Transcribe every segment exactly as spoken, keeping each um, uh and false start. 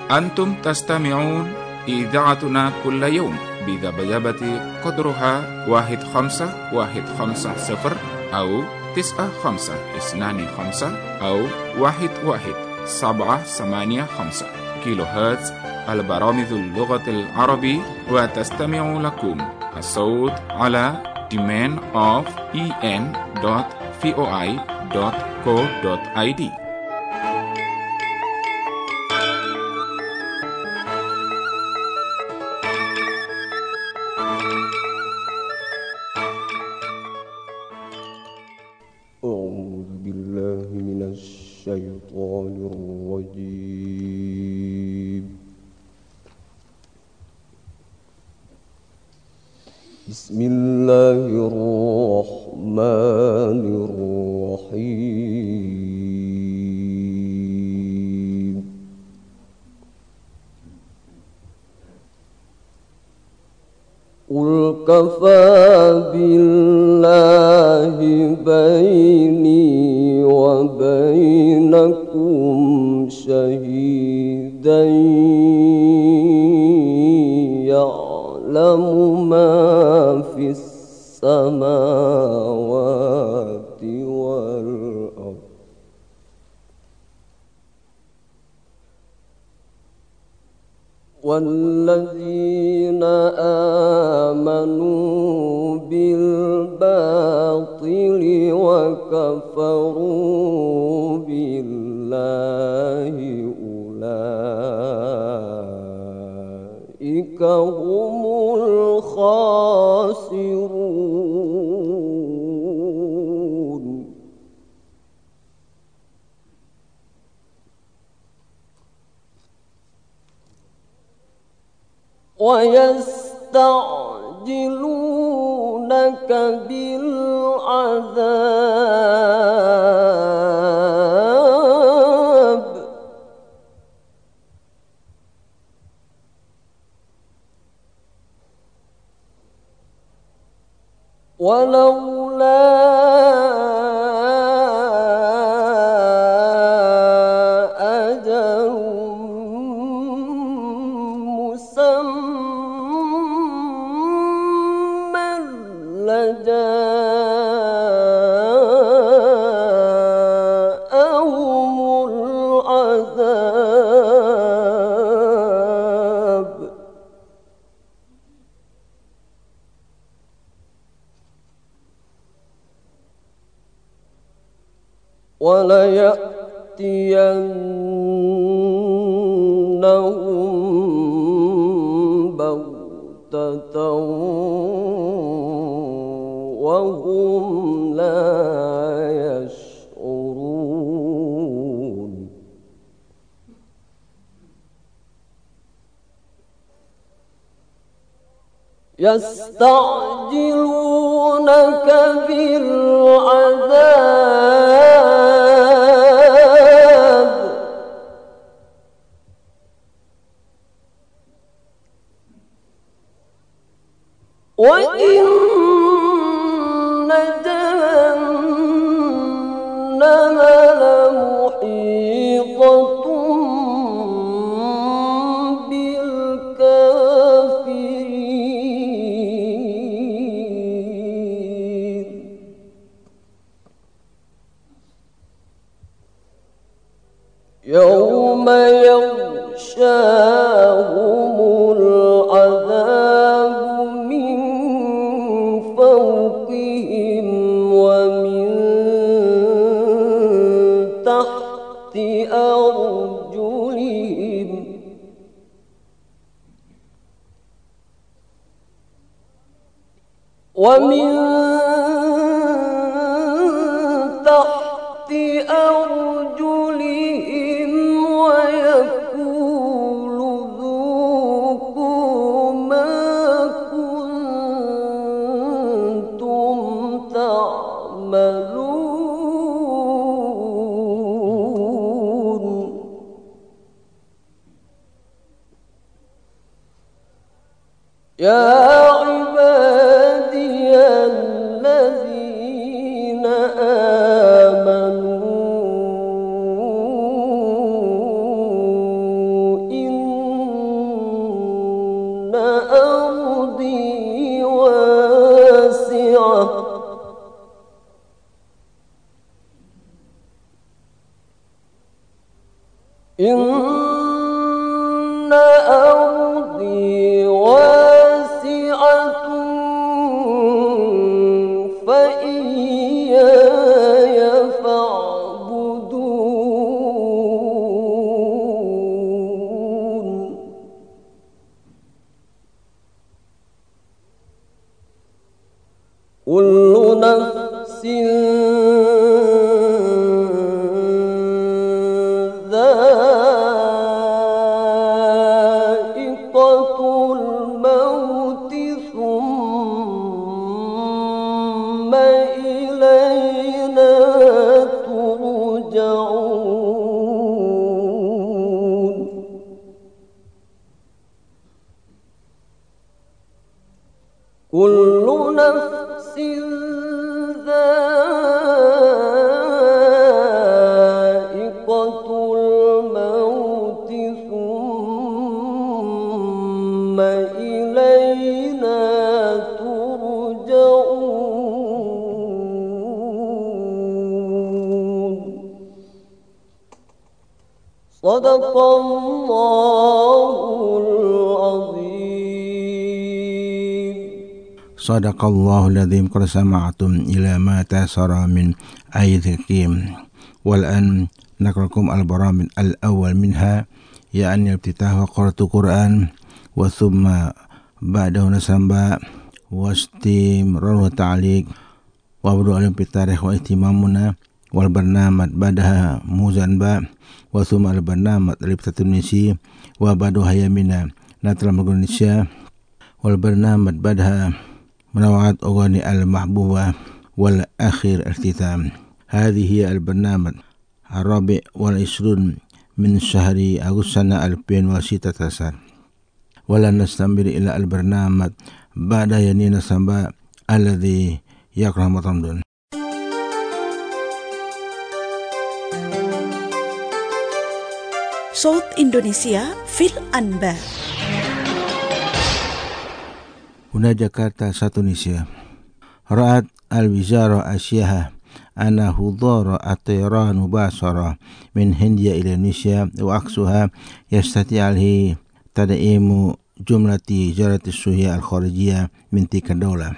أنتم تستمعون إذاعتنا كل يوم بذبذبة قدرها واحد خمسة واحد خمسة صفر أو تسعة خمسة اثنان خمسة أو واحد واحد سبعة ثمانية خمسة كيلو هرتز. البرامج اللغة العربية، وتستمع لكم الصوت على demand of en dot voi dot co dot id. أعوذ بالله من الشيطان الرجيم. بسم الله الرحمن الرحيم. قل كفى بالله بيني وبينكم شهيدا يعلم ما في السماوات والأرض والذين آمنوا بالباطل وكفروا بالله أولئك هم الخاسرون. ويستعجلونك بالعذاب ولولا أجل مسمى لجاءهم العذاب وليأتينهم بغتة وهم لا يشعرون. يستعجلونك بالعذاب وإن جهنم لمحيطة بالكافرين. يوم يغشاهم العذاب من فوقهم ومن تحت أرجلهم ومن تحت أرجلهم ويقول ذوقوا ما كنتم تعملون. يا عبادي الذين آمنوا إن إن أرضي واسعة فإياي فاعبدون كل نفس كل نفس ذائقة الموت ثم إلينا ترجعون صدق الله العظيم. Sadaqallahul adzim. Qad sama'tum ila ma tasara min ayatil hakim. Wal an nakrakum al-baramin al-awwal minha ya'ni al-ibtitah wa qaratu Qur'an wa thumma ba'dahu nasamba wa istimrar wa ta'liq wa abdu alim bitarikh wa ihtimamuna wal barnamat ba'daha muzanba wa thumma al-barnamat al-ibtatun nisi wa ba'du hayamina natram Indonesia wal barnamat ba'daha منوعات أغاني المحبوبة والأخير اختتام. هذه هي البرنامج الرابع والعشرون من شهر أغسطس سنة ألفين وستة عشر ولن نستمر إلى البرنامج بعد ينين سنبا الذي يقرأ مطمدون. صوت إندونيسيا في الأنباء. Huna Jakarta satu Indonesia. Ra'at al-wizara asyaha ana hudara at-tayran mubashara min Hindia ila Indonesia wa aksuha yastati alhi tadaimu jumlati jarati suhya al-kharijiyah min tilka dawla.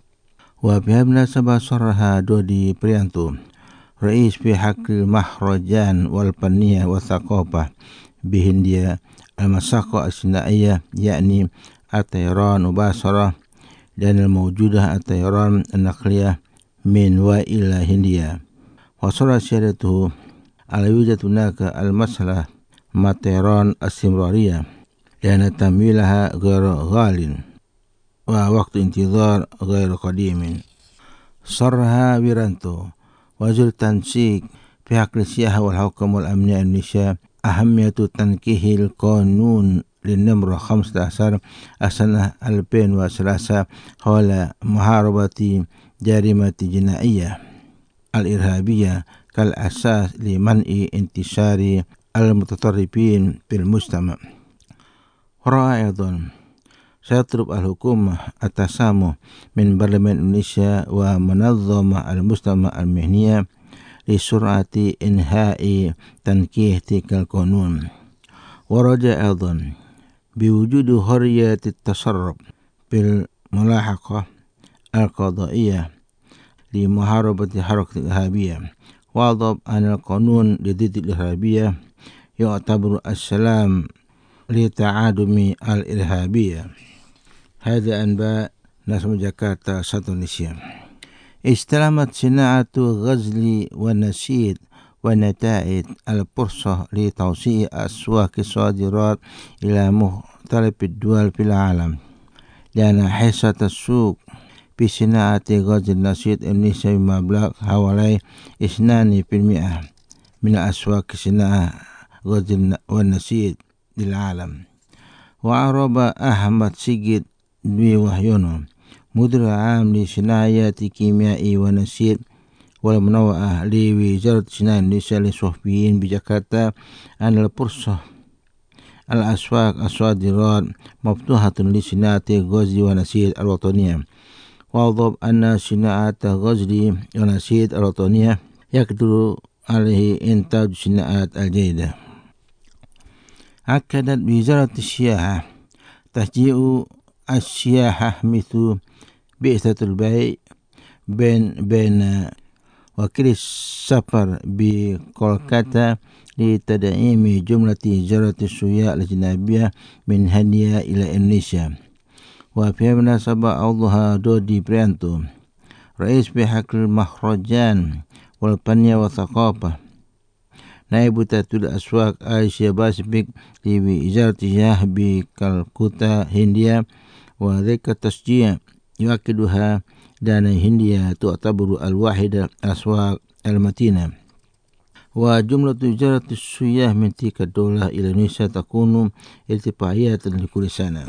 Wa bihabna sabasaraha Dodi Prianto Rais fi haqqil mahrajan wal paniyah wa thaqafah bi Hindia al-masaqah as-sinaiyah yakni at-tayran mubashara dan al-mawjudah at-tayran an-naqliyah min wa ila Hindia wa sara syaratuhu ala yujad hunaka al-mas'alah ma-tayran as-simrariyah dan tamwilaha ghairu ghalin wa waqtu intizar ghairu qadimin. Sarha Wiranto wazir tansik fi haqqil siyah wal hukm wal amniyah Indonesia ahamiyatu tankihil qanun للنمرة خمسة عشر السنة ألفين وثلاثة حول محاربة جريمة جنائية الإرهابية كالأساس لمنع انتشار المتطرفين في المجتمع. ورأى أيضا سيطلب الحكومة التسامح من برلمان إندونيسيا ومنظمة المجتمع المهنية لسرعة إنهاء تنكيه تلك القانون. ورجع أيضا بوجود حرية التصرف بالملاحقة القضائية لمحاربة حركة الإرهابية وأضاف أن القانون ضد الإرهابية يعتبر السلام لتعادم الإرهابية. هذا أنباء نسم جاكرتا satu Indonesia. استلمت صناعة الغزل والنسيج ونتائج الفرصة لتوسيع أسواق الصادرات إلى مختلف الدول في العالم لأن حصة السوق في صناعة غزل النسيج إندونيسيا بمبلغ حوالي اثنين بالمئة من أسواق صناعة غزل والنسيج للعالم. وعرب أحمد سيجد دwi Wahyono مدير عام لصناعة كيميائي ونسيج والمنوعة لوزارة صناعة إندونيسيا للصحفيين بجاكرتا أن الفرصة الأسواق الصادرات مفتوحة لصناعة الغزل والنسيج الوطنية. وأضاف أن صناعة الغزل والنسيج الوطنية يقدر عليه إنتاج صناعات الجيدة. أكدت وزارة السياحة تشجيع السياحة مثل بعثة البيع بين بين وكيل السفر بكولكاتا لتدعيم جملة زيارة السياح الأجنبية من هندية إلى إندونيسيا. وفي مناسبة أوضح دودي بريانتو رئيس بحق المخرجان والبنية والثقافة نائب تأتي الأسواق آسيا باسفيك لوزارة السياحة بكالكوتا هندية، وذلك التشجيع يؤكدها دان هندية تعتبر الواحدة أسواق المتينة. وجملة وزارة السياح من تلك الدولة إلى إندونيسيا تكون ارتفاعية لكل سنة.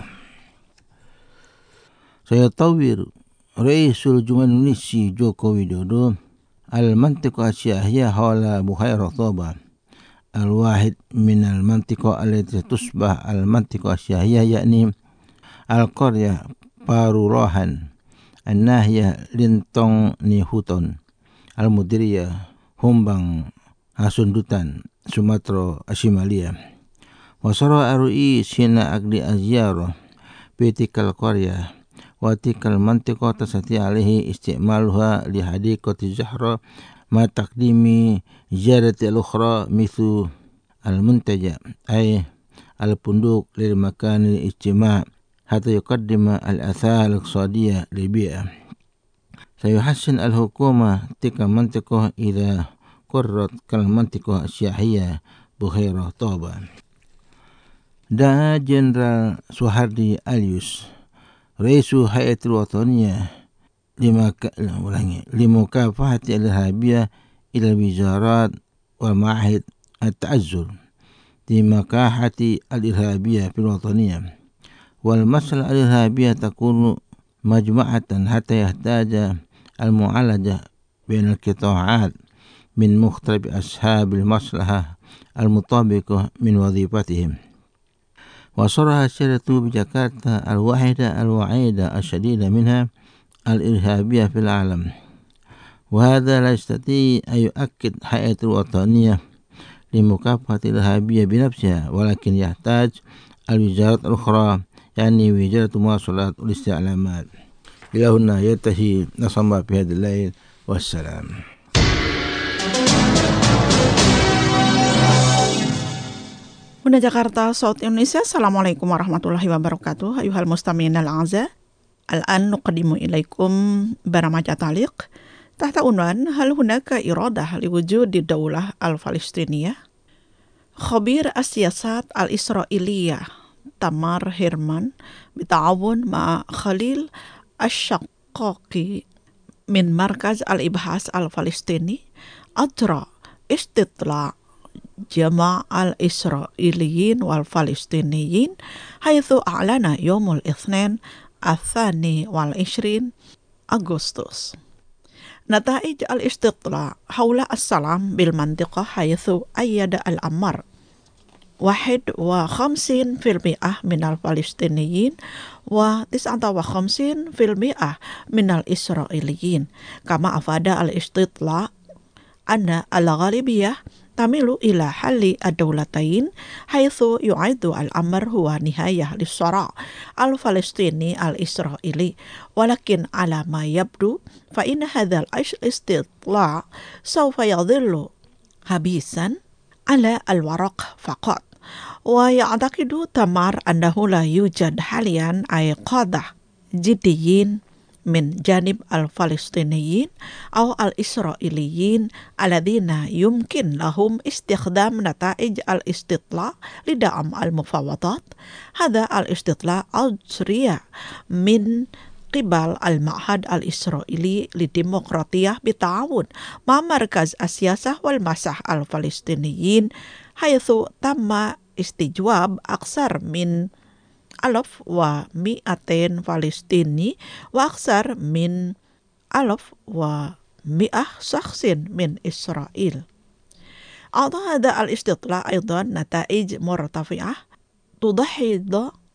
سيطور رئيس الجمهورية الإندونيسي جوكو ويدودو المنطقة السياحية حول بحيرة طوبة، الواحد من المنطقة التي تصبح المنطقة السياحية، يعني القرية باروراhan الناحية لينتون نيهوتون المديرية همبang Hasundutan سومطرة الشمالية. وصار الرئيس هنا أجل الزيارة في تلك القرية، وتلك المنطقة تستطيع عليه استعمالها لحديقة الزهرة مع تقديم زيارة الأخرى مثل المنتجع أي الفندق للمكان الاجتماع حتى يقدم الآثار الاقتصادية للبيئة. سيحسن الحكومة تلك المنطقة إذا قررت كالمنطقة السياحية بحيرة طوبة. دعا جنرال سوهاردي أليوس رئيس هيئة الوطنية لمكافحة الإرهابية إلى الوزارات والمعاهد التعزل لمكافحة الإرهابية في الوطنية. والمسألة الإرهابية تكون مجموعة حتى يحتاج المعالجة بين القطاعات من مختلف أصحاب المصلحة المطابقة من وظيفتهم. وصرح الشرطة بجاكرتا الواحدة الوعيدة الشديدة منها الإرهابية في العالم، وهذا لا يستطيع أن يؤكد هيئة الوطنية لمكافحة الإرهابية بنفسها، ولكن يحتاج الوزارات الأخرى، يعني وزارة المواصلات والاستعلامات. إلى هنا ينتهي نصم في هذا الليل، والسلام. Bunda Jakarta, Saud Indonesia. Assalamualaikum warahmatullahi wabarakatuh. Ayuhal mustami'in al-a'za. Al-an nuqadimu ilaikum baramaja taliq tahta unwan hal hunaka iradah liwujudi daulah al-Falestiniyah. Khabir as-siyasat al-Israiliyah Tamar Herman bita'awun ma Khalil ash-Shaqqaqi min Markaz al-Ibhas al-Falestini adra istitla' Jama' al-Israiliyin wal-Falestiniyin haitsu a'lana yomul itsnain athani wal ishrin Agustus. Nataij al-istitla' hawla as-salam bil mantiqah haitsu ayyada al-ammar wahid wa khamsin fil mi'ah minal Falestiniyin wa tis'ata wa khamsin fil mi'ah minal Israiliyin. Kama afada al-istitla' anna al-ghalibiyah tamilu ila halli ad-dawlatain haitsu yu'aidu al-amr huwa nihayah lis-shara' al-Falestini al-Israili, walakin ala ma yabdu fa inna hadzal istitla' sawfa yadhillu habisan ala al-waraq faqat. Wa ya'taqidu Tamar annahu la yujad haliyan ay qadah jiddiyin min janib al-Falestiniyin aw al-Israiliyin alladhina yumkin lahum istikhdam nataij al-istitla' lida'am al-mufawadat. Hadha al-istitla' ajriya min qibal al-Ma'had al-Israili lidemokratiyah bita'awun ma Markaz as-Siyasah wal Masah al-Falestiniyin haitsu tamma istijwab aksar min alaf wa mi'atain Falestini wa aksar min alaf wa mi'ah shakhsin min Israel. A'ta hada al-istitla' aidan nataij murtafi'ah tudahhid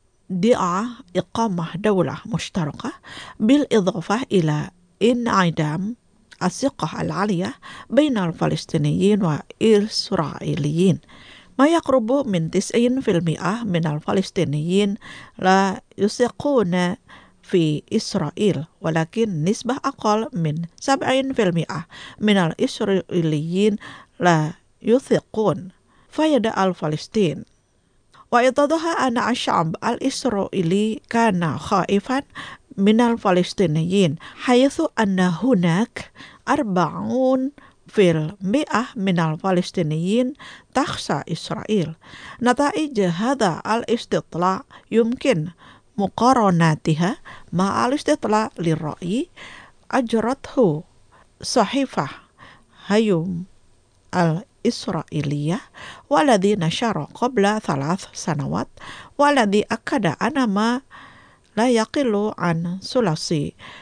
di'a iqamah daulah mushtarakah bil idhafah ila in'idam as-siqah al-'aliyah bainal Falestiniyin wa Israiliyin. ما يقرب من تسعين في المئة من الفلسطينيين لا يثقون في إسرائيل، ولكن نسبة أقل من سبعين في المئة من الإسرائيليين لا يثقون فيدا الفلسطين. واتضح أن الشعب الإسرائيلي كان خائفا من الفلسطينيين، حيث أن هناك أربعون في المئة من الفلسطينيين تخشى إسرائيل. نتائج هذا الاستطلاع يمكن مقارنتها مع الاستطلاع للرأي أجرته صحيفة هيوم الإسرائيلية، والذي نشر قبل ثلاث سنوات، والذي أكد أن ما لا يقل عن ثلث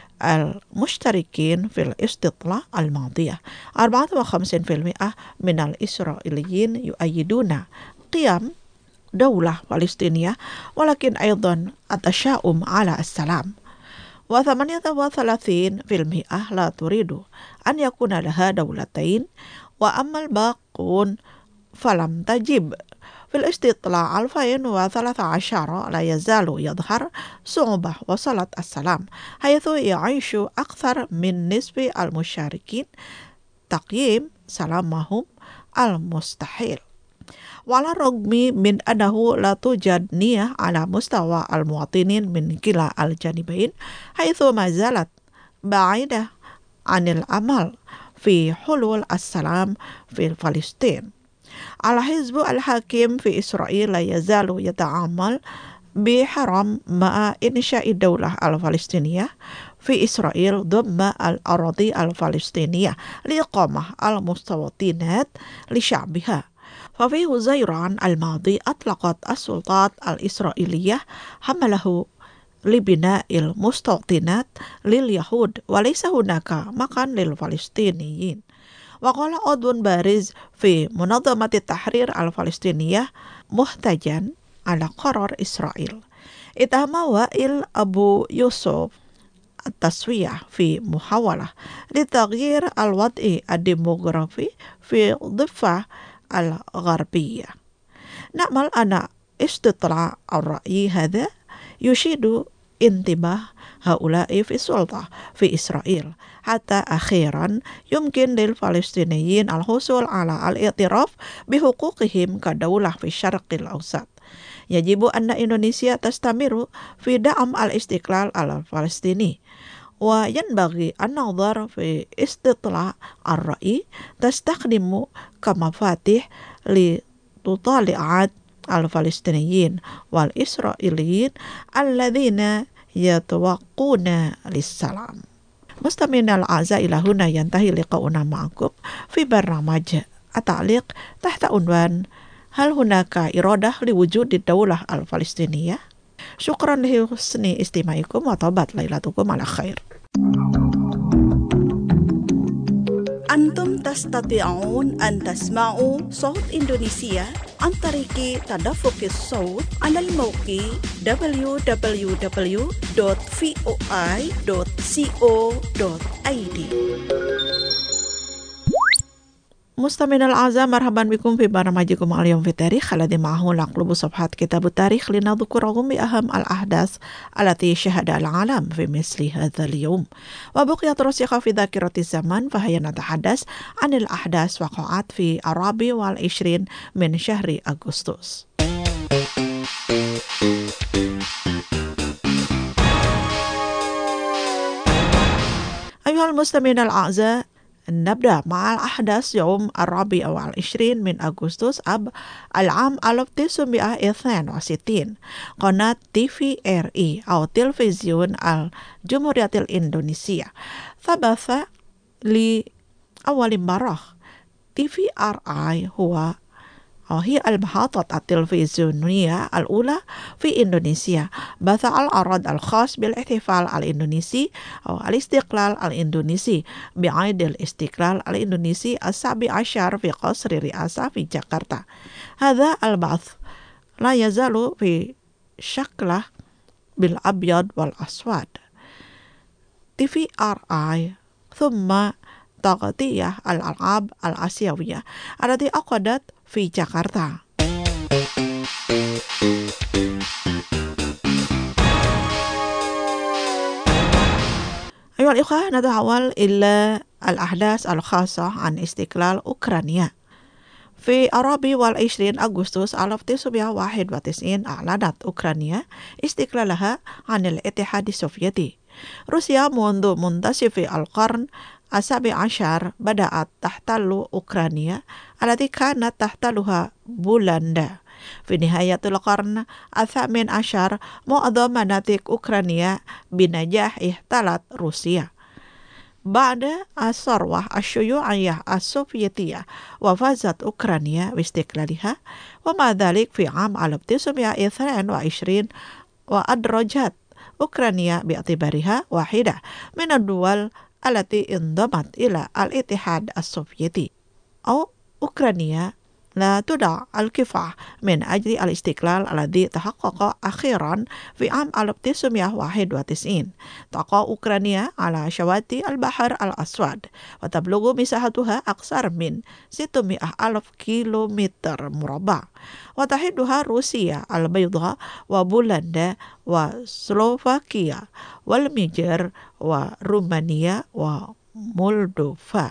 المشتركين في الاستطلاع الماضية أربعة وخمسين بالمئة من الإسرائيليين يؤيدون قيام دولة فلسطينية، ولكن أيضا التشاؤم على السلام، وثمانية وثلاثين بالمئة لا تريد أن يكون لها دولتين، وأما الباقون فلم تجب. في الاستطلاع ألفين وثلاثة عشر لا يزال يظهر صعوبة وصلة السلام، حيث يعيش أكثر من نصف المشاركين تقييم سلامهم المستحيل. وعلى الرغم من أنه لا توجد نية على مستوى المواطنين من كلا الجانبين، حيث ما زالت بعيدة عن الأمل في حلول السلام في فلسطين. الحزب الحاكم في إسرائيل لا يزال يتعامل بحرم مع إنشاء الدولة الفلسطينية في إسرائيل ضم الأراضي الفلسطينية لإقامة المستوطنات لشعبها. ففي حزيران الماضي أطلقت السلطات الإسرائيلية حمله لبناء المستوطنات لليهود، وليس هناك مكان للفلسطينيين. وقال عضو بارز في منظمة التحرير الفلسطينية محتجا على قرار إسرائيل. اتهم وائل أبو يوسف التسوية في محاولة لتغيير الوضع الديموغرافي في الضفة الغربية. نأمل أن استطلاع الرأي هذا يشيد انتباه هؤلاء في السلطة في إسرائيل، حتى أخيرا يمكن للفلسطينيين الحصول على الاعتراف بحقوقهم كدولة في الشرق الأوسط. يجب أن إندونيسيا تستمر في دعم الاستقلال الفلسطيني، وينبغي النظر في استطلاع الرأي تستخدم كمفاتيح لتطالعات الفلسطينيين والإسرائيليين الذين يتوقون للسلام. مستمعينا الأعزاء، إلى هنا ينتهي لقاؤنا معكم في برنامج التعليق تحت عنوان هل هناك إرادة لوجود الدولة الفلسطينية؟ شكرا لحسن استماعكم وطابت ليلتكم على خير. أنتم تستطيعون أن تسمعوا صوت إندونيسيا عن طريق تدفق الصوت على الموقع دبليو دبليو دبليو دوت فوي دوت كو دوت اي دي. مستمعينا الأعزاء، مرحبا بكم في برنامجكم اليوم في التاريخ الذي معه نقلب صفحات كتاب التاريخ لنذكركم بأهم الأحداث التي شهدها العالم في مثل هذا اليوم. وبقيت راسخة في ذاكرة الزمن، فهيا نتحدث عن الأحداث وقعت في الرابع والعشرين من شهر أغسطس. أيها المستمعين الأعزاء، نبدأ مع الأحداث يوم الرابع والعشرين من أغسطس أب العام ألف وتسعمائة واثنين وستين. قناة تي في آر إي أو تلفزيون الجمهورية الإندونيسية ثبت لأول مرة. تي في آر إي هو أو هي المحطة التلفزيونية الأولى في إندونيسيا. بث العرض الخاص بالاحتفال الإندونيسي أو الاستقلال الإندونيسي بعيد الاستقلال الإندونيسي السابع عشر في قصر الرئاسة في جاكرتا. هذا البث لا يزال في شكله بالأبيض والأسود. تي في آر إي ثم تغطية الألعاب الآسيوية التي عقدت في جاكرتا. أيها الإخوة، نتحول إلى الأحداث الخاصة عن استقلال أوكرانيا. في الرابع والعشرين أغسطس ألف وتسعمائة وواحد وتسعين أعلنت أوكرانيا استقلالها عن الاتحاد السوفيتي. روسيا منذ منتصف القرن السابع عشر بدأت تحتل أوكرانيا التي كانت تحتلها بولندا. في نهاية القرن الثامن عشر معظم مناطق أوكرانيا بنجاح احتلت روسيا. بعد الثورة الشيوعية السوفيتية وفازت أوكرانيا باستقلالها، ومع ذلك في عام ألف وتسعمائة واثنين وعشرين وأدرجت أوكرانيا باعتبارها واحدة من الدول التي انضمت إلى الاتحاد السوفيتي. أو أوكرانيا لا تدع الكفاح من أجل الاستقلال الذي تحقق أخيرا في عام ألف وتسعمائة وواحد وتسعين. تقع أوكرانيا على شواطئ البحر الأسود وتبلغ مساحتها أكثر من ستمائة ألف كيلومتر مربع، وتحدها روسيا البيضاء وبولندا وسلوفاكيا والنيجر ورومانيا ومولدوفا.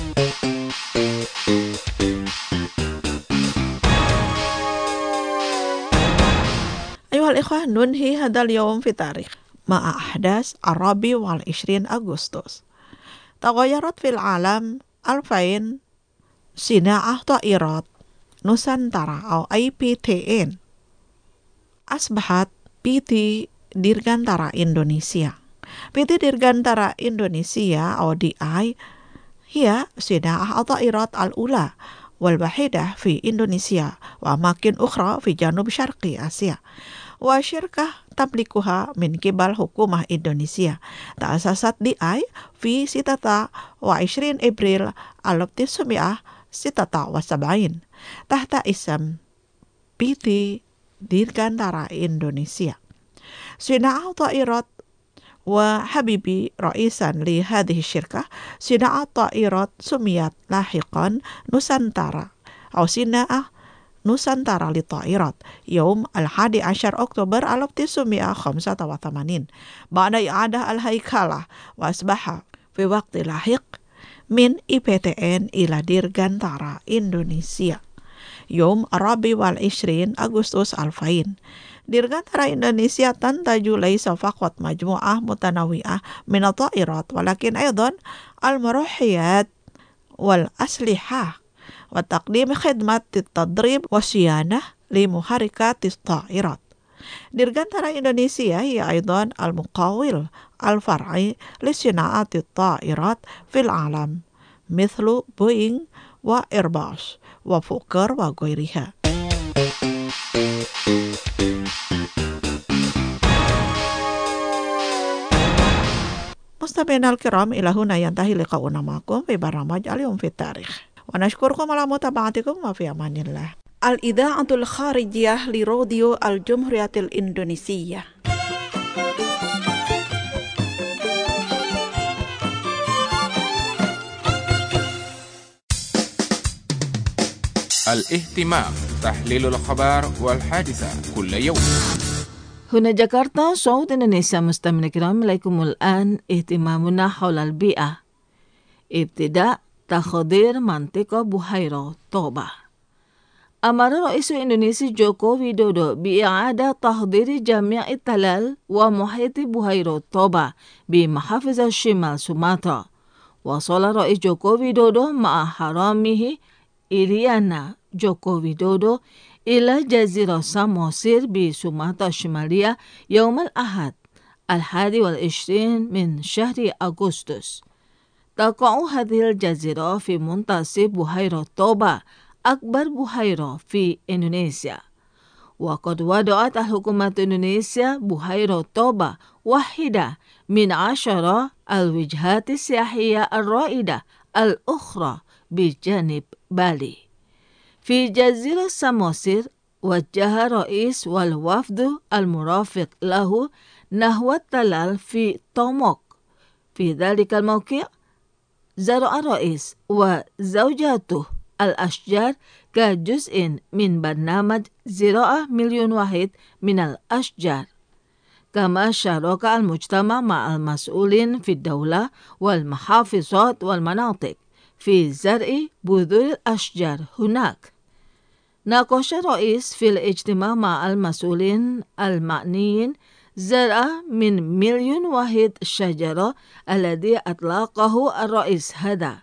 أيها الإخوة، ننهي هذا اليوم في تاريخ مع أحداث الرابع والعشرين أغسطس. تغيرت في العالم ألفين صناعة طائرات نوسانتارا أو آي بي تي إن أصبحت بي تي ديرغانتارا إندونيسيا. بي تي ديرغانتارا إندونيسيا أو دي آي هي صناعة الطائرات الأولى والوحيدة في إندونيسيا وأماكن أخرى في جنوب شرق آسيا، وشركة تملكها من قبل حكومة إندونيسيا. تأسست دي آي في ستة وعشرين أبريل ألف وتسعمائة وستة وسبعين تحت اسم بي تي ديرغانتارا إندونيسيا. صناعة طائرات وحبيبي رئيسا لهذه الشركة صناعة طائرات سميت لاحقا نوسانتارا أو صناعة نوسانتارا للطائرات يوم الحادي عشر أكتوبر ألف وتسعمائة وخمسة وثمانين بعد إعادة الهيكلة، وأصبح في وقت لاحق من إي بي تي إن إلى ديرغانتارا إندونيسيا يوم الرابع والعشرين أغسطس ألفين. ديرغانتارا إندونيسيا تنتج ليس فقط مجموعة متنوعة من الطائرات ولكن أيضا المروحيات والأسلحة وتقديم خدمة التدريب والصيانة لمحركات الطائرات. ديرغانتارا إندونيسيا هي أيضا المقاول الفرعي لصناعة الطائرات في العالم مثل بوينغ وإيرباص وفوكر وغيرها. مستمعينا الكرام، إلى هنا ينتهي لقاؤنا معكم في برنامج اليوم في التاريخ، ونشكركم على متابعتكم وفي أمان الله. الإذاعة الخارجية لراديو الجمهورية الإندونيسية. الاهتمام، تحليل الأخبار والحادثة كل يوم. هنا جاكرتا، صوت إندونيسيا. مستمعينا الكرام، إليكم الآن اهتمامنا حول البيئة. ابتداء تخدير منطقة بحيرة طوبة. أمر رئيس إندونيسيا جوكو ويدودو بإعادة تخدير جميع التلال ومحيط بحيرة طوبة بمحافظة شمال سومطرة. وصل رئيس جوكو ويدودو مع حرامه إليانا جوكو ويدودو إلى جزيرة ساموسير بسومطرة الشمالية يوم الأحد الحادي والعشرين من شهر أغسطس. تقع هذه الجزيرة في منتصف بحيرة طوبة، أكبر بحيرة في إندونيسيا. وقد وضعت الحكومة إندونيسيا بحيرة طوبة واحدة من عشرة الوجهات السياحية الرائدة الأخرى بجانب بالي. في جزيرة ساموسير وجه رئيس والوفد المرافق له نحو التلال في توموك. في ذلك الموقع زرع الرئيس وزوجته الأشجار كجزء من برنامج زراعة مليون واحد من الأشجار. كما شارك المجتمع مع المسؤولين في الدولة والمحافظات والمناطق في زرع بذور الأشجار هناك. ناقش الرئيس في الاجتماع مع المسؤولين المعنيين زرع من مليون واحد شجرة الذي أطلقه الرئيس هذا.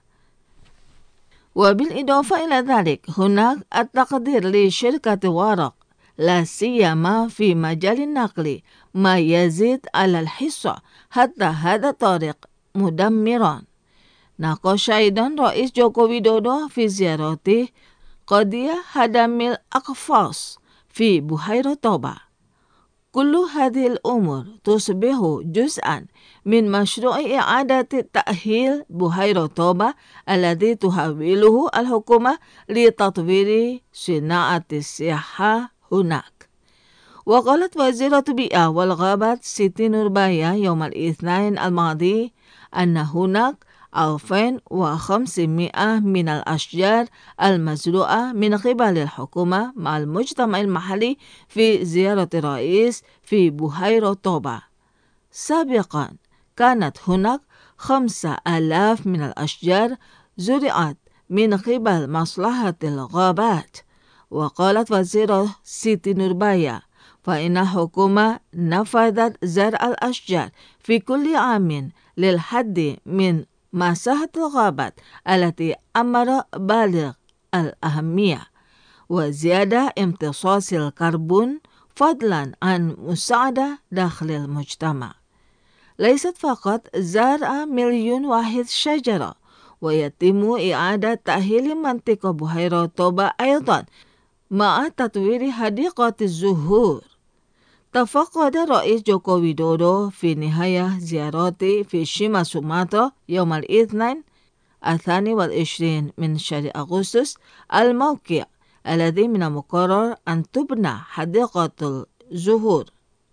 وبالإضافة إلى ذلك هناك التقدير لشركة ورق لا سيما في مجال النقل ما يزيد على الحصة حتى هذا الطريق مدمرا. ناقش أيضا رئيس جوكو ويدودو في زيارته قضية هدم الأقفاص في بحيرة طوبة. كل هذه الأمور تصبح جزءا من مشروع إعادة تأهيل بحيرة طوبة الذي تحوله الحكومة لتطوير صناعة السياحة هناك. وقالت وزيرة البيئة والغابات سيتي نوربايا يوم الاثنين الماضي أن هناك ألفين وخمسمائة من الأشجار المزروعة من قبل الحكومة مع المجتمع المحلي في زيارة الرئيس في بحيرة طوبة. سابقا كانت هناك خمسة آلاف من الأشجار زرعت من قبل مصلحة الغابات. وقالت وزيرة سيتي نوربايا فإن الحكومة نفذت زرع الأشجار في كل عام للحد من مساحة الغابات التي أمر بالغ الأهمية وزيادة امتصاص الكربون فضلا عن مساعدة داخل المجتمع. ليست فقط زرع مليون واحد شجرة، ويتم إعادة تأهيل منطقة بحيرة طوبة أيضا مع تطوير حديقة الزهور. تفقد رئيس جوكو ويدودو في نهاية زيارته في شيما سوماترا يوم الاثنين الثاني والعشرين من شهر أغسطس الموقع الذي من المقرر أن تبنى حديقة الزهور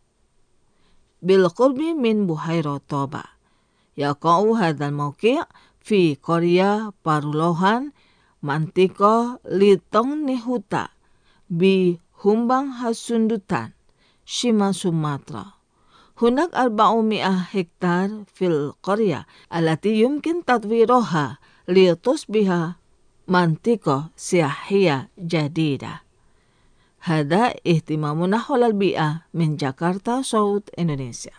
بالقرب من بحيرة طوبة. يقع هذا الموقع في قرية بارولوهان منطقة لتونغنيهوتا بهمبang هاسوندوتان شيما سوماترا. هناك أربعمائة هكتار في القرية التي يمكن تطويرها لتصبح منطقة سياحية جديدة. هذا اهتمامنا حول البيئة من جاكرتا صوت إندونيسيا.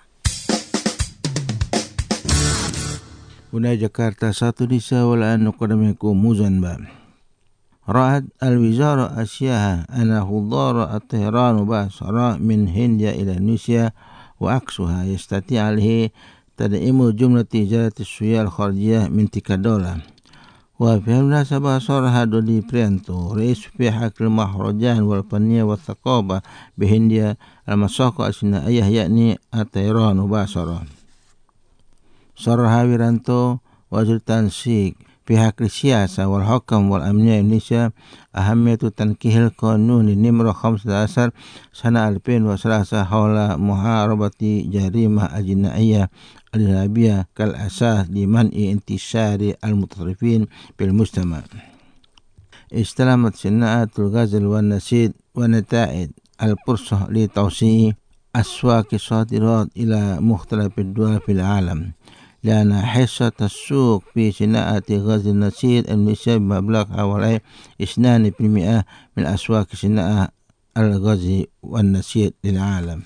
هنا جاكرتا satu desa والآن نقدمكم موزنبا. رأت الوزارة أشياء أن حضار الطيران بأسرى من هنديا إلى إندونيسيا وعكسها يستطيع عليه تدعيم جملة تجارة السياح الخارجية من تلك الدولة. وفي المناسبة صرح دودي بريانتو رئيس فئة المهرجان والفنية والثقافة بهنديا المساقة الثنائية يعني الطيران بأسرى. صرح ويرانتو وزير التنسيق في حق السياسة والحكم والأمنية إندونيسيا أهمية تنكيه القانون النمرة خمسة عشر سنة ألفين وثلاثة حول محاربة جريمة الجنائية الإرهابية كالأساس لمنع انتشار المتطرفين بالمجتمع. استلمت صناعة الغزل والنسيج ونتائج الفرصة لتوسيع أسواق الصادرات إلى مختلف الدول في العالم، لأن حصة السوق في صناعة غزل النسيج المناسب بمبلغ حوالي اثنين بالمئة من أسواق صناعة الغزل والنسيج للعالم.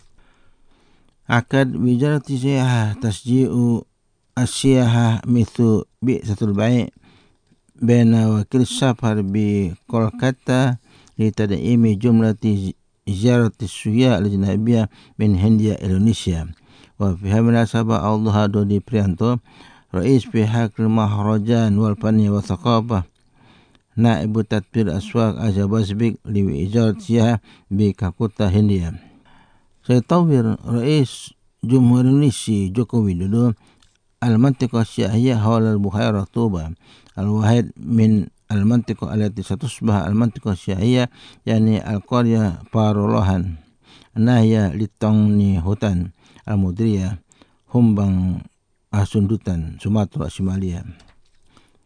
أكد وزارة السياحة تشجيع السياحة مثل بعثة البيع بين وكيل السفر بكولكاتا لتدعيم جملة زيارة السياح الأجنبية من هنديا إلى إندونيسيا. وفي هذه المناسبة أوضح دودي بريانتو رئيس فئة المهرجان والفنية والثقافة نائب تدبير أسواق آسيا باسفيك لوزارة السياحة بكالكوتا هنديا. سيطور رئيس جمهورية إندونيسيا جوكو ويدودو المنطقة السياحية حول البحيرة طوبة الواحد من المنطقة التي ستصبح المنطقة السياحية يعني القرية بارولوهان الناحية لتونغنيهوتان المديرية همبang هاسوندوتان سوماترا الشمالية.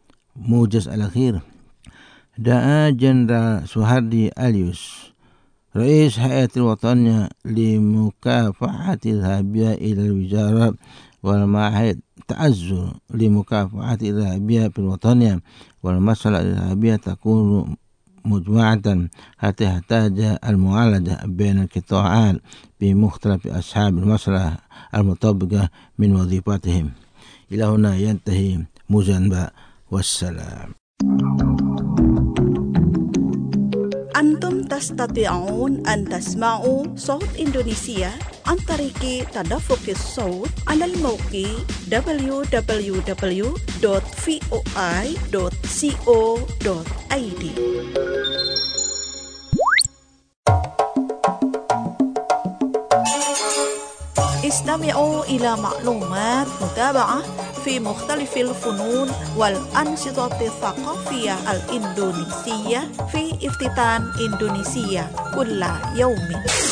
موجز الأخير. دعا جنرال سوهاردي أليوس رئيس هيئة الوطنية لمكافحة الإرهابية إلى الوزارة والمعهد تعزل لمكافحة الإرهابية في الوطنية، والمسألة الإرهابية تكون مجموعة حتى يحتاج المعالجة بين القطاعات بمختلف أصحاب المسألة المطابقة من وظيفتهم. إلى هنا ينتهي مجنبة، والسلام. أنتم تستطيعون أن تسمعوا صوت إندونيسيا عن طريق تدفق الصوت على الموقع دبليو دبليو دبليو دوت فوي دوت كو دوت اي دي. استمعوا إلى معلومات متابعة في مختلف الفنون والأنشطة الثقافية الإندونيسية في افتتان إندونيسيا كل يوم.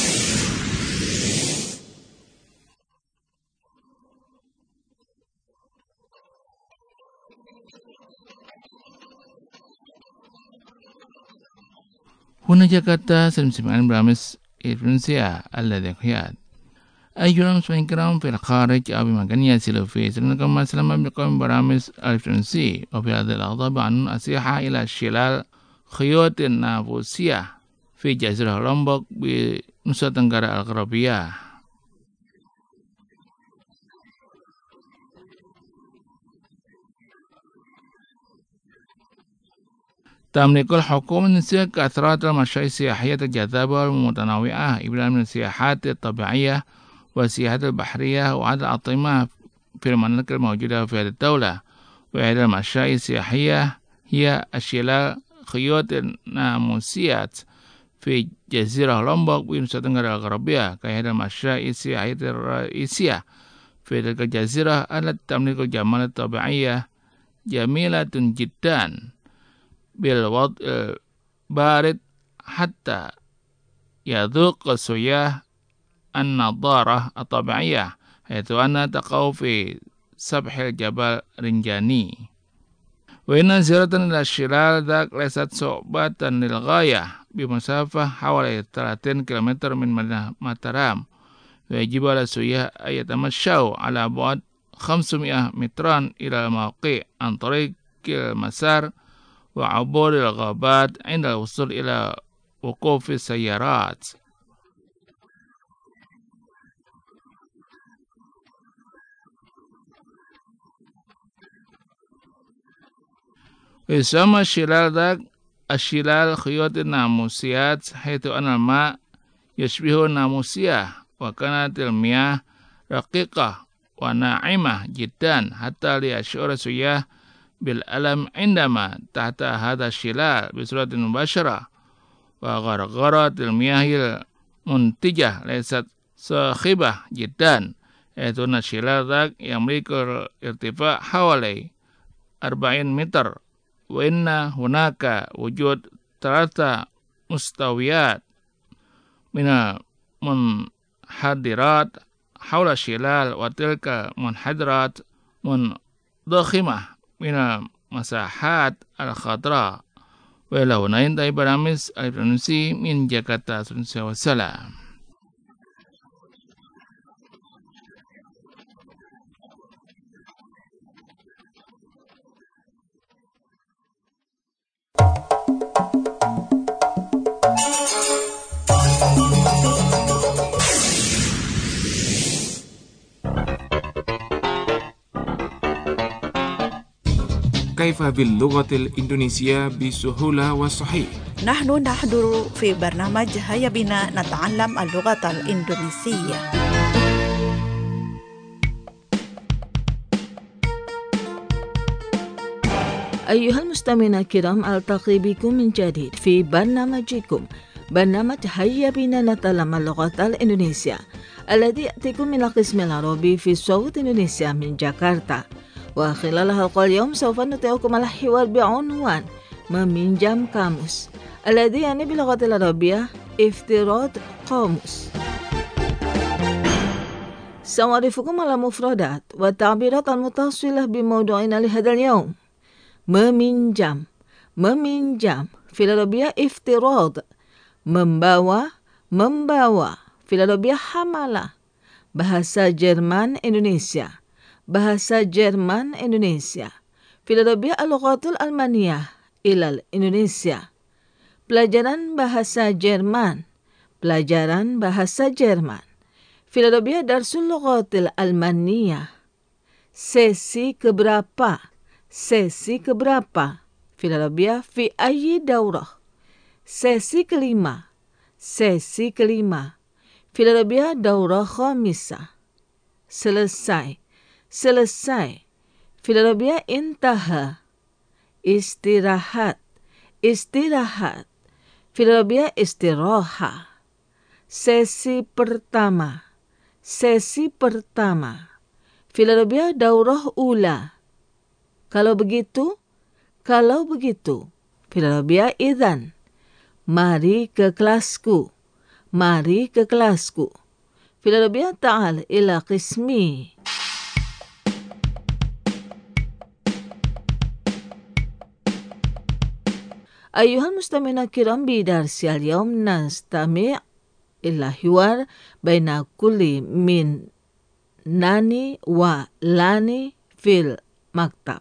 هنا جاكرتا سمسمان برامس إندونيسيا الذي خيال أيها المستمعين الكرام في الخارج أو بمكان يصل فيه سنكم السلام بكم برامج الفرنسي، وفي هذه اللحظة عن نصيحة إلى شلال خيوط النافوسية في جزيرة لومبوك بنصف تنغرا الغربية. تملك الحكومة الإندونيسية كثرة المشاريع السياحية الجذابة والمتنوعة، إبرة من السياحات الطبيعية والسياحات البحرية وعدد الأطعمة في المناطق الموجودة في هذه الدولة. وإحدى المشاريع السياحية هي الشلال خيوط الناموسيات في جزيرة لومبوك بنصف تنغرا الغربية، كإحدى المشاريع السياحية الرئيسية في تلك الجزيرة التي تملك الجمال الطبيعية جميلة جدا بالوضع البارد حتى يذوق السياح النضارة الطبيعية، حيث أنها تقع في سفح الجبل رنجاني. وإن زيارة إلى الشلال ذاك ليست صعبة للغاية بمسافة حوالي ثلاثين كيلومتر من مدينة ماترام، ويجب على السياح أن يتمشوا على بعد خمسمائة مترا إلى الموقع عن طريق المسار وعبور الغابات عند الوصول إلى وقوف السيارات. يسمى الشلال ذاك الشلال خيوط الناموسيات، حيث أن الماء يشبه الناموسية، وكانت المياه رقيقة وناعمة جدا حتى ليشعر السياح بالألم عندما تحت هذا الشلال بصورة مباشرة. وغرغرة المياه المنتجة ليست صاخبة جدا، حيث أن الشلال ذاك يملك ارتفاع حوالي أربعين متر، وإن هناك وجود ثلاثة مستويات من المنحدرات حول الشلال، وتلك منحدرات منضخمة من المساحات الخضراء. وإلى هنا ينتهي برامج الفرنسي من جاكرتا، والسلام. كيف باللغة الإندونيسية بسهولة وصحيح؟ نحن نحضر في برنامج هيا بنا نتعلم اللغة الإندونيسية. أيها المستمعين الكرام، ألتقي بكم من جديد في برنامجكم برنامج هيا بنا نتعلم اللغة الإندونيسية، الذي يأتيكم من القسم العربي في صوت إندونيسيا من جاكرتا. وخلال حلقة اليوم سوف نتابعكم على حوار بعنوان meminjam kamus، الذي يعني باللغة العربية افتراض قاموس. سأعرفكم على مفردات والتعبيرات المتصلة بموضوعنا لهذا اليوم. meminjam meminjam في العربية افتراض، membawa membawa, filologia hamala, bahasa Jerman Indonesia, bahasa Jerman Indonesia, filologia al-lughatul almaniyah ilal Indonesia, pelajaran bahasa Jerman, pelajaran bahasa Jerman, filologia darsul lughatil almaniyah, sesi keberapa, sesi keberapa, filologia fi ayyi daurah, sesi kelima, sesi kelima, filologia daurah khamisah, selesai, selesai, filologia intaha, istirahat, istirahat, filologia istiraha, sesi pertama, sesi pertama, filologia daurah ula. Kalau begitu, kalau begitu, filologia idzan, mari ke kelasku, mari ke kelasku, filologia ta'al ila qismi. أيها المستمعون الكرام بدرس اليوم نستمع إلى حوار بين كل من ناني ولاني في المكتب.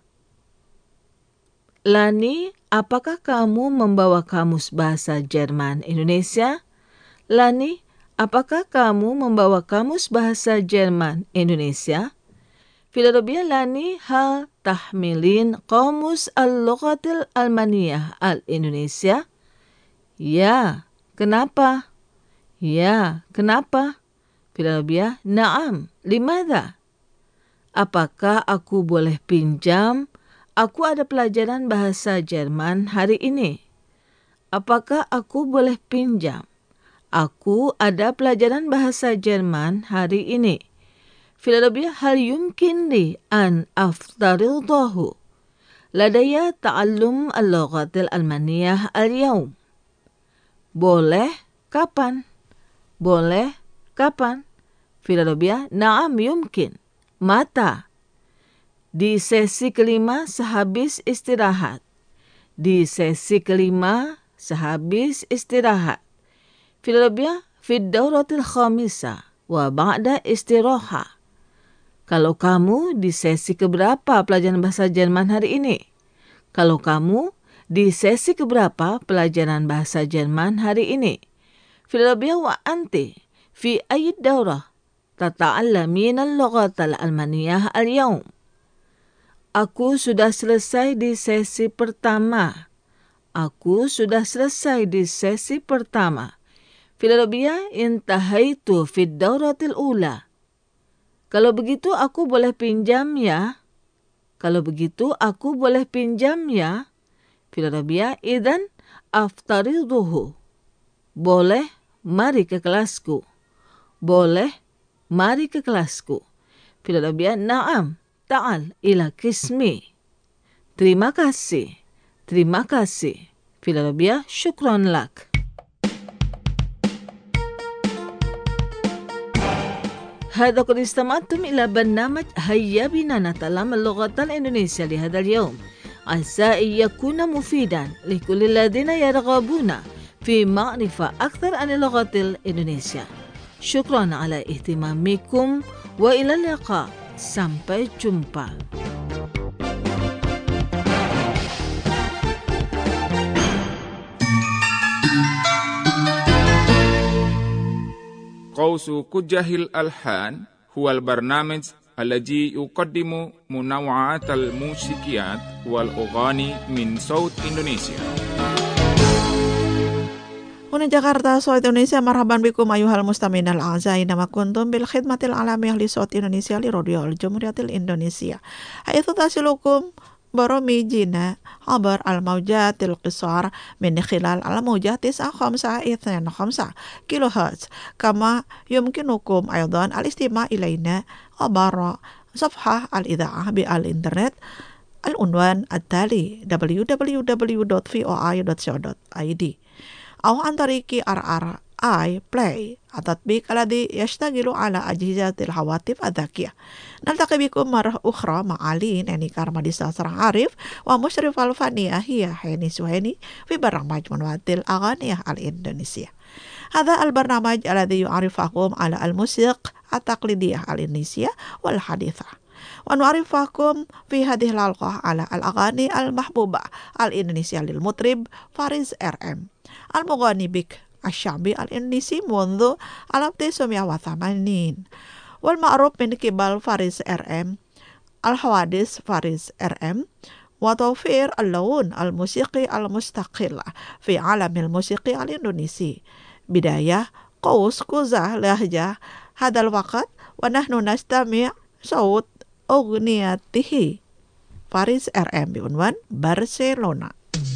Lani, apakah kamu membawa kamus bahasa Jerman Indonesia? Lani, apakah kamu membawa kamus bahasa Jerman Indonesia? Filologia Lani, hal tahmilin qamus al-lughatil almaniyah al-Indonesia? Ya, kenapa? Ya, kenapa? Filologia, na'am, limadha? Apakah aku boleh pinjam? Aku ada pelajaran bahasa Jerman hari ini. Apakah aku boleh pinjam? Aku ada pelajaran bahasa Jerman hari ini. Filologia, hal yumkin li an aftaridahu ladaya ta'allum al-lughatil almaniyah al-yawm. Boleh, kapan? Boleh, kapan? Filologia, na'am yumkin. Mata? Di sesi kelima sehabis istirahat. Di sesi kelima sehabis istirahat. Filologia, fid dauratil khamisah wa ba'da istiraha. Kalau kamu di sesi keberapa pelajaran bahasa Jerman hari ini? Kalau kamu di sesi keberapa pelajaran bahasa Jerman hari ini? Filologia, wa anti fi ayyi daurah tata'allamin al-lughatal almaniyah al-yawm. Aku sudah selesai di sesi pertama. Aku sudah selesai di sesi pertama. Filologia, intahaitu fid dauratil ula. Kalau begitu aku boleh pinjam ya? Kalau begitu aku boleh pinjam ya? Filologia, idzan aftariduhu. Boleh, mari ke kelasku. Boleh, mari ke kelasku. Filologia, na'am, ta'al ila qismi. Terima kasih. Terima kasih. Filologia, syukran lak. هذا قد استمعتم إلى برنامج هيا بنا نتعلم اللغة الإندونيسية لهذا اليوم. عسى أن يكون مفيدا لكل الذين يرغبون في معرفة أكثر عن اللغة الإندونيسية. شكرا على اهتمامكم وإلى اللقاء. Sampai jumpa. قوس كجه الألحان هو البرنامج الذي يقدم منوعات الموسيقيات والأغاني من صوت إندونيسيا. Huna Jakarta, Sawit Indonesia, marhaban bikum ayuhal mustamin al-a'zai, nama kuntum bil khidmatil alamiyah li Sawit Indonesia li Radio al-Jumhuriyatil Indonesia. Hayathu tasilukum baromi jina abar al-mawjatil qisar min khilal al-mawjat tis'a khamsa ithnan khamsa kilohertz, kama yumkinukum aydan al-istima ilayna abar safhah al-idha'ah bi al-internet al-unwan at-tali w w w dot v o i dot co dot i d أو عن طريق آر آر آي Play التطبيق الذي يشتغل على أجهزة الهواتف الذكية. نلتقي بكم مرة أخرى مع علي يعني كارمديسا عارف ومشرف الفنية هي هاني سوهاني في برنامج منوعات الأغاني الإندونيسية. هذا البرنامج الذي يعرفكم على الموسيقى التقليدية الإندونيسية والحديثة، ونعرفكم في هذه الحلقة على الأغاني المحبوبة الإندونيسية للمطرب فارس إر إم المغني بك الشعبي الإندونيسي منذ ألف وتسعمائة وثمانين، والمعروف من قبل فارس إر إم الحوادث فارس إر إم وتوفير اللون الموسيقي المستقل في عالم الموسيقى الإندونيسي. بداية قوس قزح لهجة هذا الوقت ونحن نستمع صوت أغنيته فارس إر إم بعنوان برشلونة.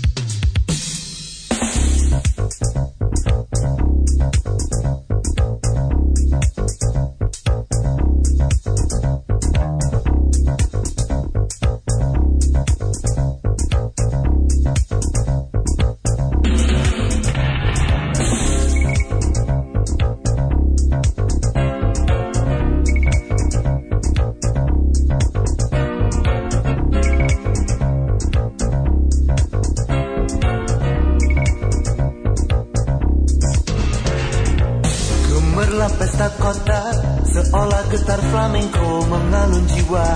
Pesta kota seolah getar flamenco mengalun jiwa.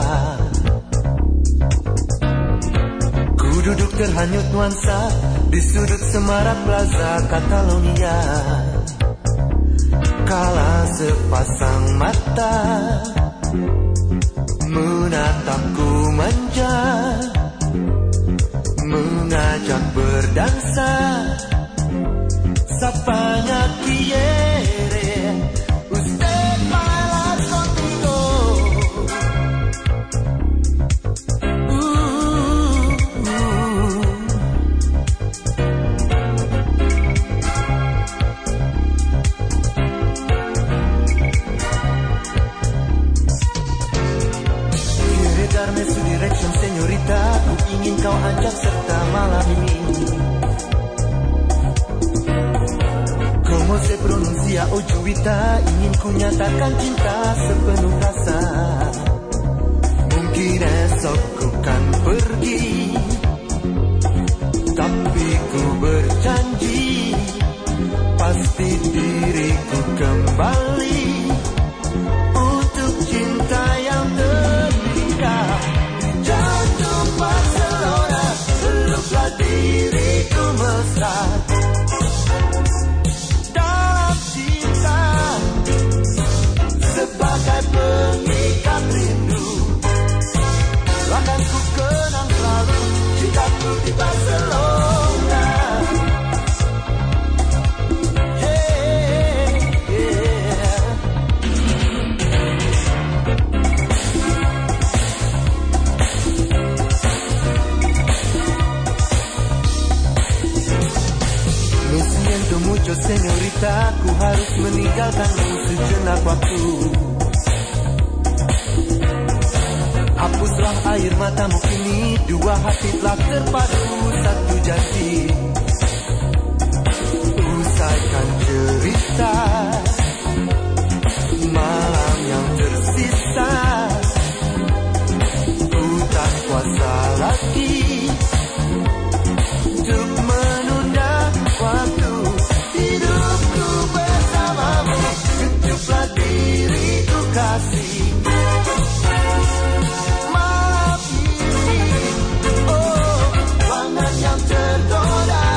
Ku duduk terhanyut nuansa di sudut semarak plaza Catalonia. Kala sepasang mata menatapku manja, mengajak berdansa. Sapanya quiere usted bailar conmigo. Uh, uh. Quiere darme su dirección, señorita. Ku ingin kau ajak serta malam ini. Como se pronuncia oh Juwita, ingin ku nyatakan cinta sepenuh rasa. Mungkin esok ku kan pergi, tapi ku berjanji pasti diriku kembali untuk cinta yang tertinggal. Jantung Barcelona, peluklah diriku mesra. Sebagai pengikat rindu, akan ku kenang selalu cintaku di Barcelona. Hey, yeah. Me siento mucho, señorita, ku harus meninggalkanmu sejenak waktu. Hapuslah air matamu kini, dua hati telah terpadu satu janji. Usaikan cerita malam yang tersisa, ku tak kuasa lagi untuk menunda waktu hidupku bersamamu. Sejuklah diriku kasih. Malam ini, oh, lengan yang tergoda.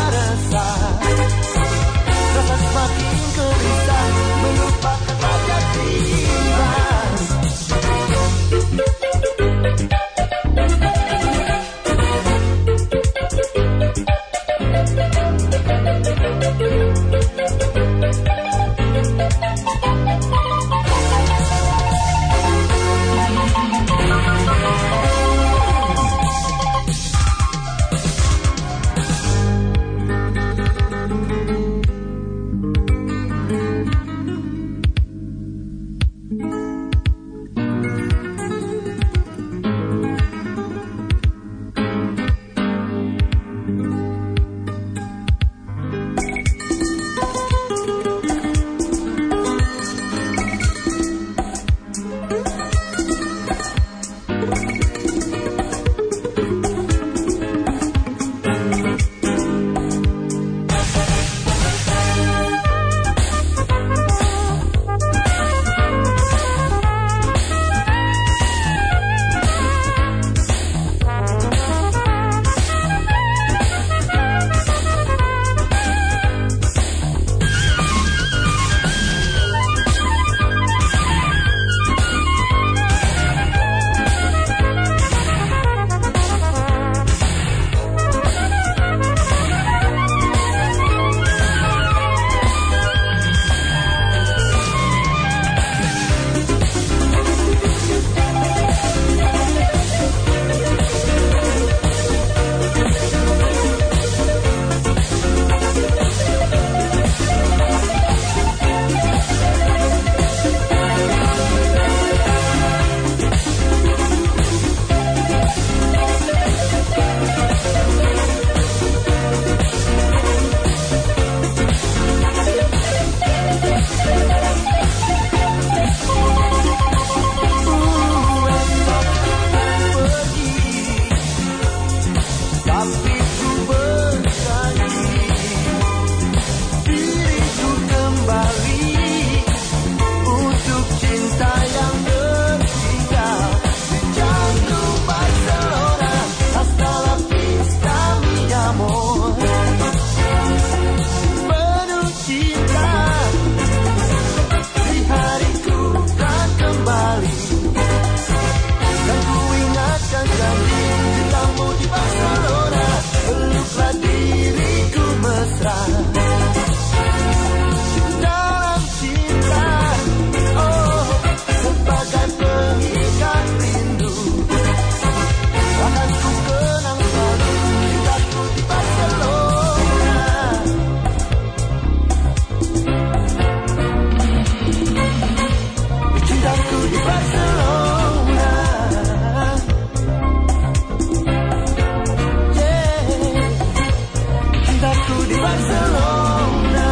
Barcelona.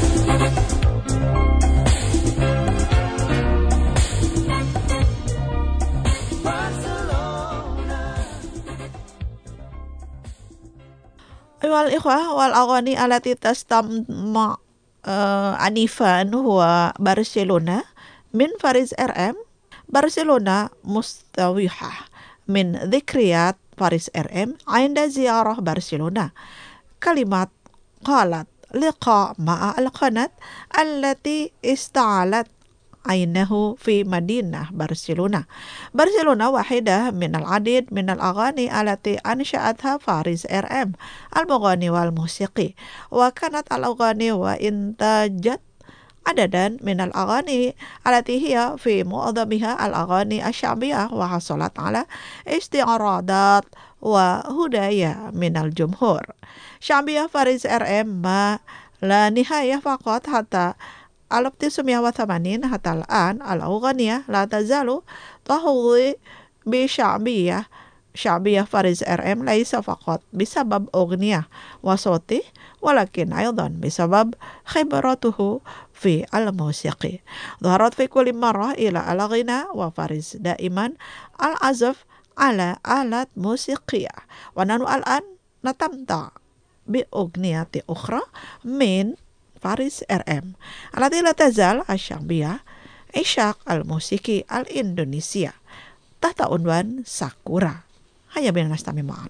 أيها الإخوة والأغاني التي تستمع عنيفا هو برشلونة من فارس ار ام. برشلونة مستوحى من ذكريات فارس ار ام عند زيارة برشلونة. كلمات قالت لقاء مع القناة التي استعلت عينه في مدينة برشلونة. برشلونة واحدة من العديد من الأغاني التي أنشأتها فارس ار ام المغني والموسيقي، وكانت الأغاني وإنتاجت عددا من الأغاني التي هي في معظمها الأغاني الشعبية، وحصلت على استعراضات وهدايا من الجمهور. شعبية فارس ار ام ما لا نهاية فقط حتى ألف وتسعمائة وثمانين حتى الآن الأغنية لا تزال تحظى بشعبية. شعبية فارس ار ام ليس فقط بسبب أغنية وصوته، ولكن أيضا بسبب خبرته في الموسيقى. ظهرت في كل مرة إلى الغناء، وفارس دائما العزف على آلات موسيقية. ونحن الآن نستمتع بأغنية أخرى من فارس ار ام التي لا تزال الشعبية عشاق الموسيقى الإندونيسية تحت عنوان ساكورا. Hanya bina nastami ma'an.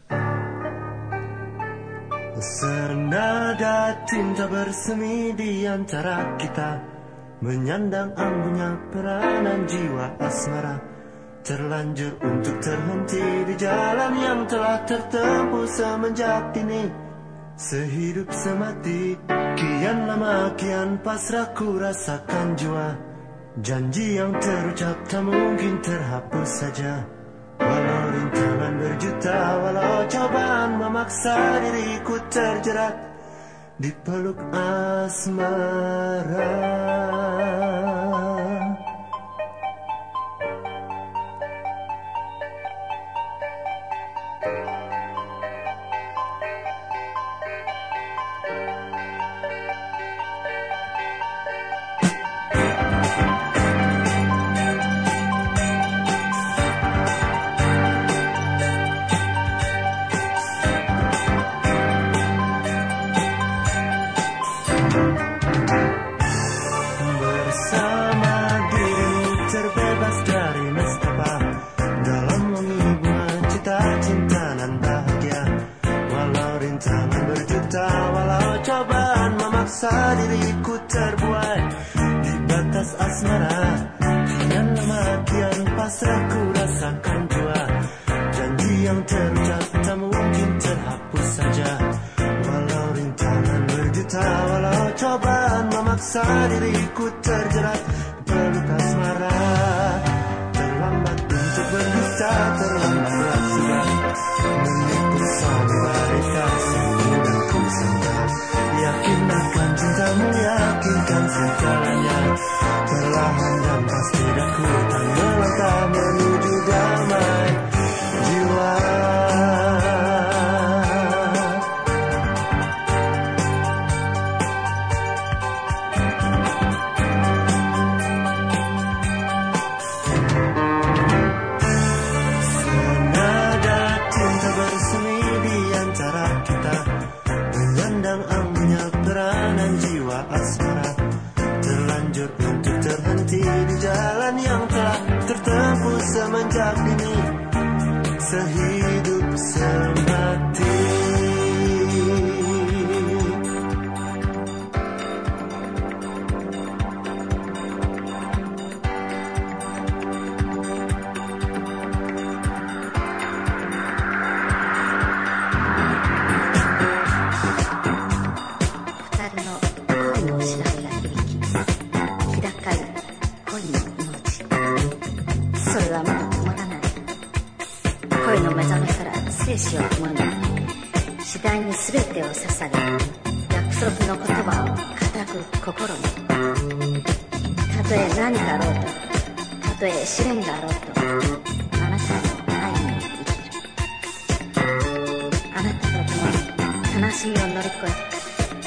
Senada cinta bersemi di antara kita, menyandang anggunnya peranan jiwa asmara, terlanjur untuk terhenti di jalan yang telah tertempuh semenjak dini. Sehidup semati, kian lama kian pasrah ku rasakan jua. Janji yang terucap tak mungkin terhapus saja. Walau rintangan berjuta, walau cobaan memaksa diriku terjerat di peluk asmara. Diriku terbuai di batas asmara, kian lama kian pasrah ku rasakan jua. Janji yang terucap tak mungkin terhapus saja. Walau rintangan berjuta, walau cobaan memaksa diriku terjerat peluk asmara. Terlambat untuk berdusta, terlambat sudah menipu sanubari kasih dan ku sangka. Yakin akan cintamu, yakinkan segalanya. Perlahan dan pasti daku tak melangkah menuju damai jiwa. Senada cinta bersemi di antara kita, menyandang anggunnya peranan jiwa asmara, terlanjur untuk terhenti di jalan yang telah tertempuh semenjak dini. Sehidup semati.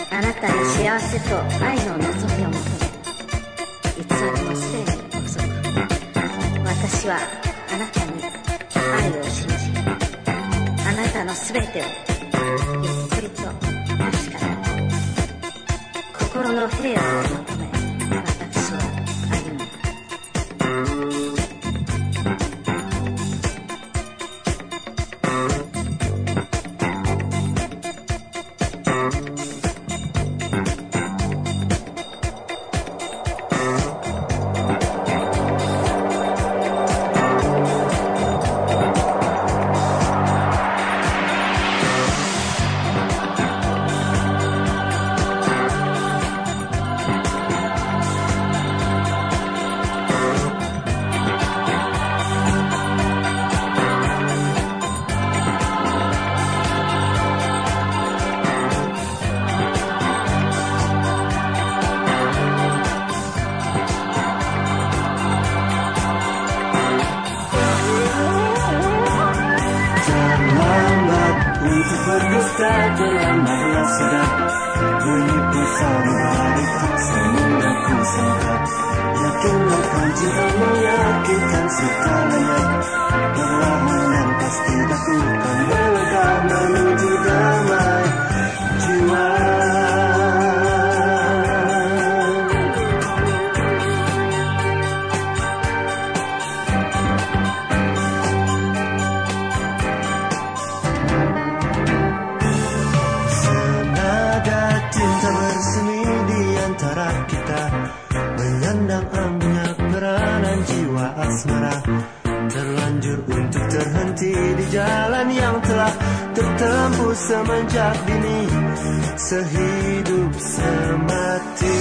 あなたに幸せと愛の望みを求め、偽りも正義も不足。私はあなたに愛を信じ、あなたのすべてをゆっくりと確かめ、心の平和を求め、私は歩んだ。 Berdusta terlambatlah sudah. Bunyi pesan dari tak semula ku sangka. Yakinlah kan cinta meyakinkan segalanya. Perlahan dan pasti lakukan melangkah menuju damai jiwa. Asmara terlanjur untuk terhenti di jalan yang telah tertempuh semenjak dini, sehidup semati.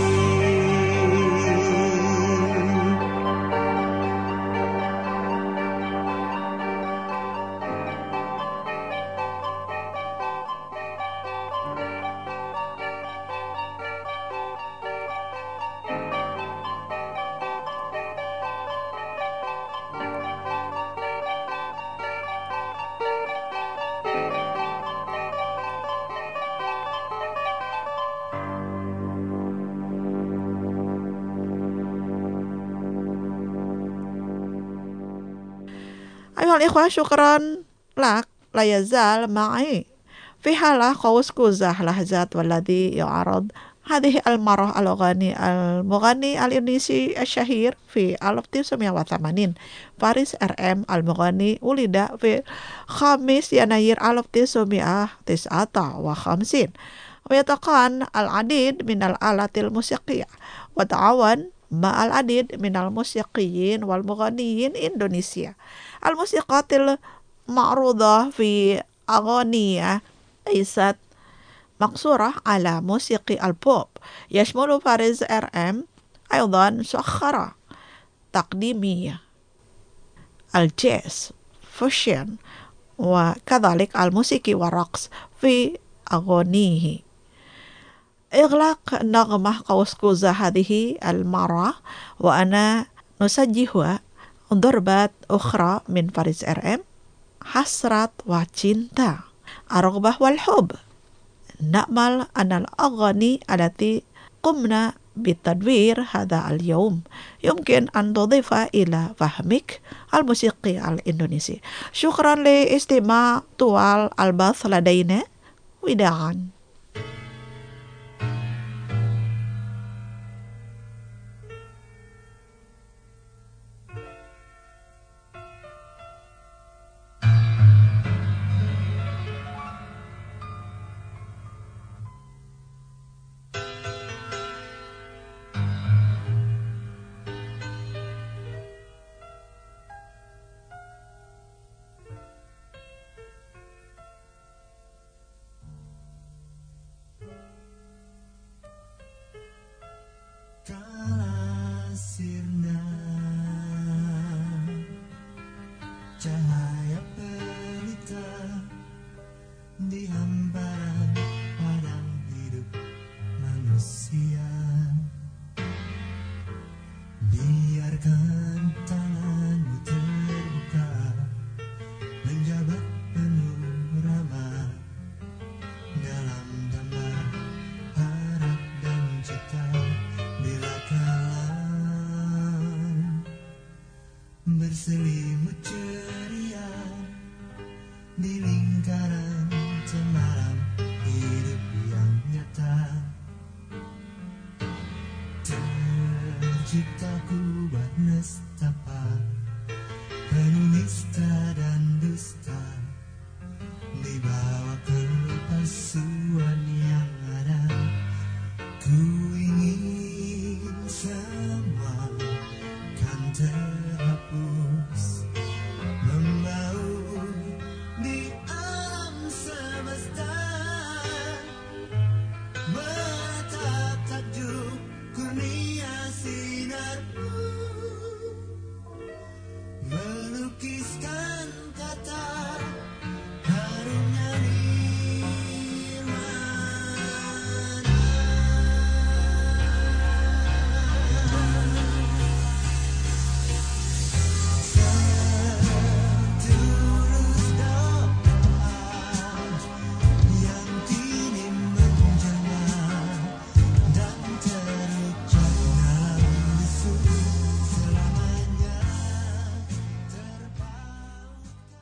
أيها الإخوة، شكرا لك. لا يزال معي في حالة قوس قزح لحظات والذي يعرض هذه المرة الأغاني المغني الإندونيسي الشهير في ألف وتسعمائة وثمانين فارس ار ام. المغني ولد في خامس يناير ألف وتسعمائة وتسعة وخمسين، ويتقن العديد من الآلات الموسيقية وتعاون مع العديد من الموسيقيين والمغنيين إندونيسيا. الموسيقات المعروضة في أغانيه ليست مقصورة على موسيقى البوب. يشمل فارس ار ام أيضا سخرة تقديمية، الجاز، فوشن، وكذلك الموسيقى والرقص في أغانيه. إغلاق نغمة قوس قزح هذه المرة وأنا نسجلها ضربات أخرى من فارس ار ام، حسرة وcinta، الرغبة والحب. نأمل أن الأغاني التي قمنا بتدوير هذا اليوم يمكن أن تضيف إلى فهمك الموسيقى الإندونيسي. شكرا لاستماع طوال البث لدينا. وداعا. ciptaku bernestapa, penuh nista dan dusta, di bawah kepalsuan yang ada. Ku ingin semua kan terhapus, membau di alam semesta, menatap takjub kurnia sinarmu, melukiskan kata harumnya nirwana. Setulus doa yang kini menjelma dan terucap dalam bisu, selamanya terpaut.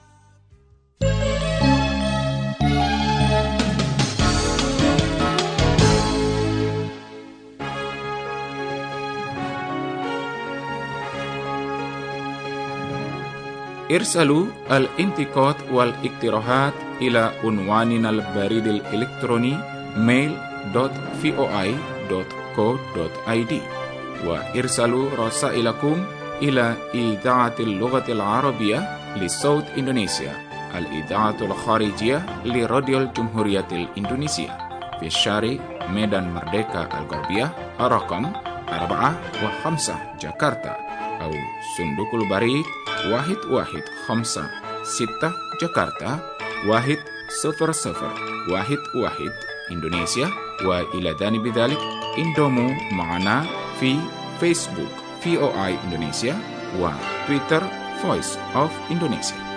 ارسلوا الانتقاد والاقتراحات إلى عنواننا البريد الإلكتروني mail dot voi dot co dot id وارسلوا رسائلكم إلى إذاعة اللغة العربية لصوت إندونيسيا، الإذاعة الخارجية لراديو الجمهورية الإندونيسية في الشارع ميدان مردeka الغربية رقم أربعة وخمسة جاكرتا، أو صندوق البريد واحد واحد خمسة ستة جاكرتا واحد صفر صفر واحد واحد إندونيسيا. وإلى جانب ذلك انضموا معنا في فيسبوك في او اي إندونيسيا وتويتر Voice of Indonesia.